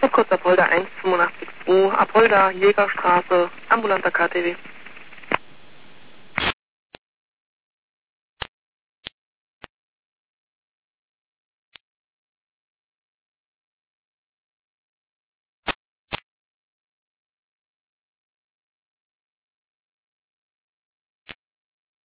Postkurs Apolda 185 2, Apolda, Jägerstraße, ambulanter KTW.